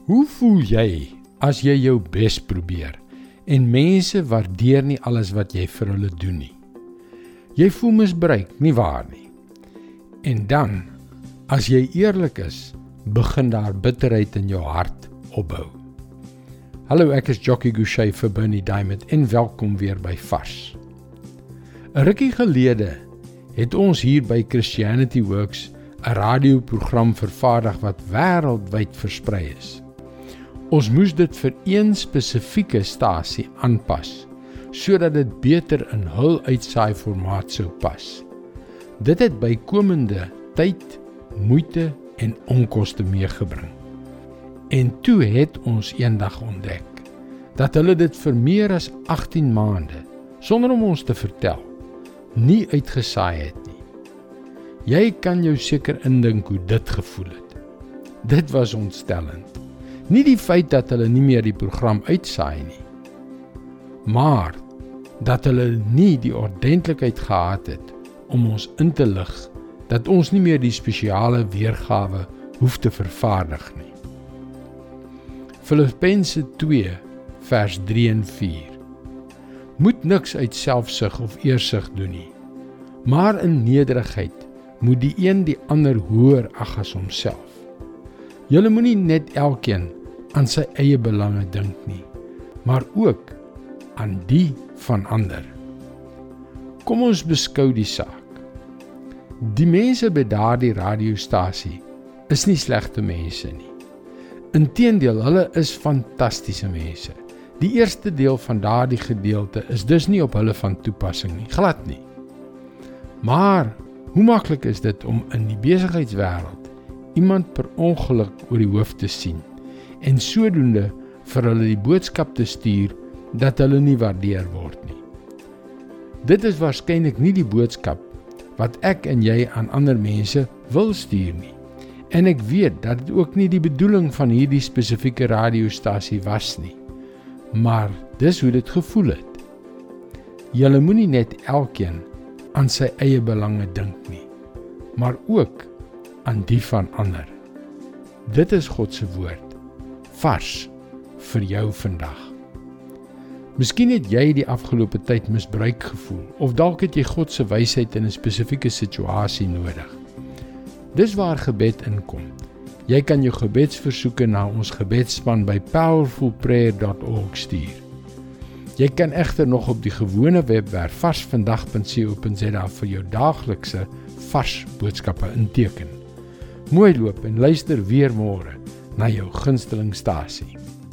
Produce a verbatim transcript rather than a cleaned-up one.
Hoe voel jy as jy jou bes probeer en mense waardeer nie alles wat jy vir hulle doen nie? Jy voel misbruik, nie waar nie? En dan, as jy eerlik is, begin daar bitterheid in jou hart opbou. Hallo, ek is Jockey Gouchee vir Bernie Diamond en welkom weer by Vars. 'n Rukkie gelede het ons hier by Christianity Works 'n radioprogram vervaardig wat wêreldwyd versprei is. Ons moes dit vir een spesifieke stasie aanpas, sodat dit beter in hul uitsaai formaat sou pas. Dit het bykomende tyd, moeite en onkoste meegebring. En toe het ons eendag ontdek, dat hulle dit vir meer as agtien maande, sonder om ons te vertel, nie uitgesaai het nie. Jy kan jou seker indink hoe dit gevoel het. Dit was ontstellend. Nie die feit dat hulle nie meer die program uitsaai nie, maar dat hulle nie die ordentlikheid gehad het om ons in te lig dat ons nie meer die spesiale weergawe hoef te vervaardig nie. Filippense twee vers drie en vier. Moet niks uit selfsug of eersug doen nie, maar in nederigheid moet die een die ander hoër ag as homself. Julle moenie net elkeen aan sy eie belange dink nie, maar ook aan die van ander. Kom ons beskou die saak. Die mense by daardie radiostasie is nie slegte mense nie. Inteendeel, hulle is fantastiese mense. Die eerste deel van daardie gedeelte is dus nie op hulle van toepassing nie, glad nie. Maar, hoe maklik is dit om in die besigheidswêreld iemand per ongeluk oor die hoof te sien en sodoende vir hulle die boodskap te stuur dat hulle nie waardeer word nie. Dit is waarskynlik nie die boodskap wat ek en jy aan ander mense wil stuur nie. En ek weet dat dit ook nie die bedoeling van hierdie spesifieke radiostasie was nie. Maar dis hoe dit gevoel het. Julle moenie net elkeen aan sy eie belange dink nie, maar ook aan die van ander. Dit is God se woord, vars vir jou vandag. Miskien het jy die afgelope tyd misbruik gevoel, of dalk het jy God se wysheid in 'n spesifieke situasie nodig. Dis waar gebed inkom. Jy kan jou gebedsversoeke na ons gebedsspan by powerful prayer dot org stuur. Jy kan egter nog op die gewone webwerf varsvandag punt co punt za vir jou daaglikse vars boodskappe inteken. Mooi loop en luister weer môre na jou gunsteling stasie.